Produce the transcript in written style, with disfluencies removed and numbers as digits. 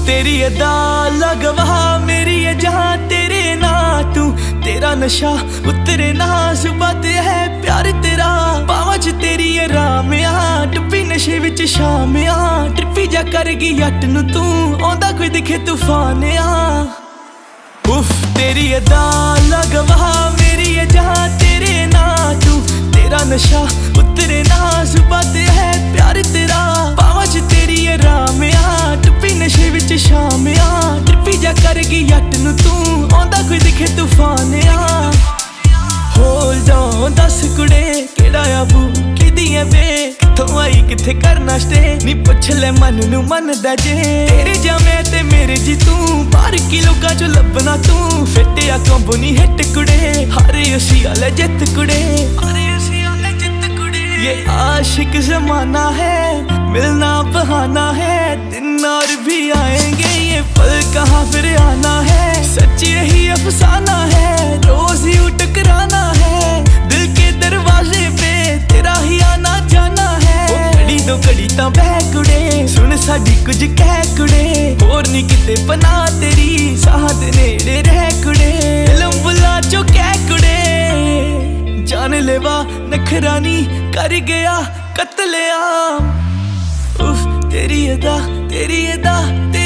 तेरी अदा लगवा मेरी है जहाँ तेरे ना तू तेरा नशा उतरे ना सुबह है प्यार तेरा पावां च तेरी है राम डुब्बी नशे विच शाम ट्रिपी जा करगी जट नू तू आंदा कोई दिखे तूफान उफ तेरी अदा लगवा मेरी है जहाँ तेरे ना तू तेरा नशा उतरे ना सुबह है प्यार तेरा पावां च तेरी है राम डुब्बी नशे विच शाम ट्रिपी जा करगी जट नू तू आंदा कोई दिखे तूफान होल्ड ऑन दस कुड़े केड़ा आबू किदी है बे किथों आई किथे करना स्टे नी पुछ ले मन नू मनदा जे तेरे जामे ते मेरे जी तू बाहर की लोकां चो लभना तू फिट आ कंबो नी हिट कुड़े हर उसी वाले जित कुड़े ये आशिक जमाना है मिलना बहाना है दिन और भी आएंगे ये पल कहाँ फिर आना है सच यही अफसाना है रोज ही टकराना है दिल के दरवाजे पे तेरा ही आना जाना है घड़ी दो घड़ी तां बह कुड़े सुन साडी कुछ कह कुड़े होर नी किते पना तेरी साह दे नेड़े रह कुड़े लंबला चो कह कुड़े जान लेवा नखरानी कर गया कत्लेआम उफ तेरी अदा